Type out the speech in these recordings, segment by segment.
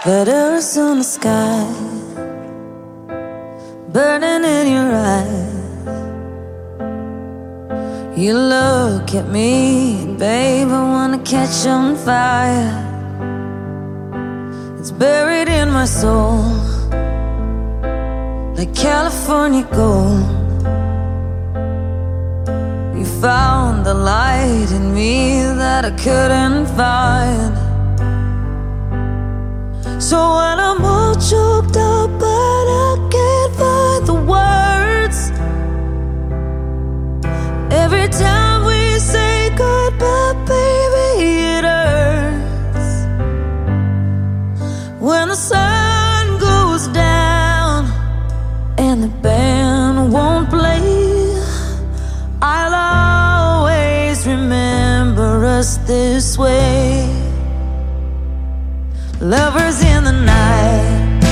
Letters on the sky, burning in your eyes. You look at me, and babe, I wanna catch on fire. It's buried in my soul, like California gold. You found the light in me that I couldn't find. So when I'm all choked up but I can't find the words, every time we say goodbye, baby, it hurts. When the sun goes down and the band won't play, I'll always remember us this way. Lovers in the night,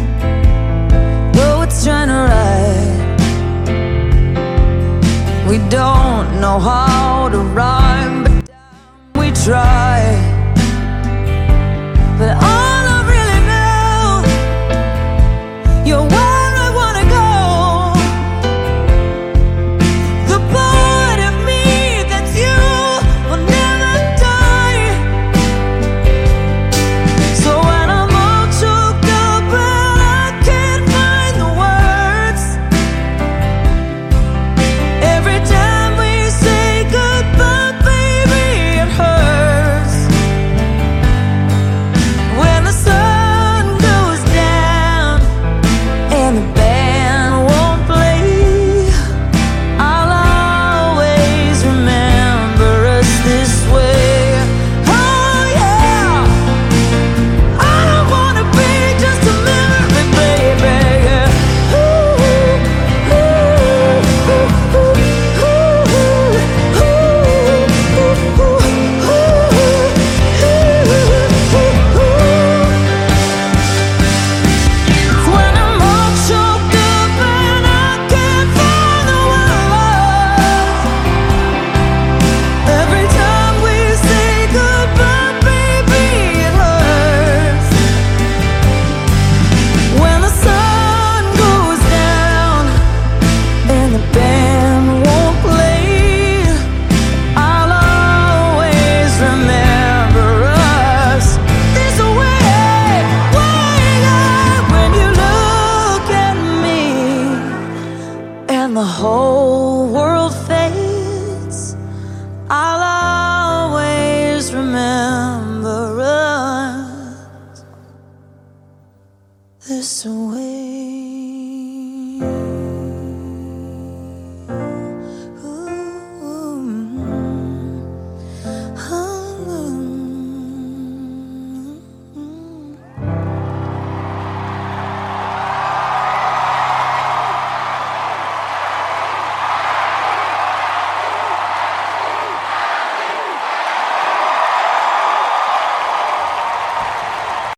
poets trying to write. We don't know how to rhyme, but we try.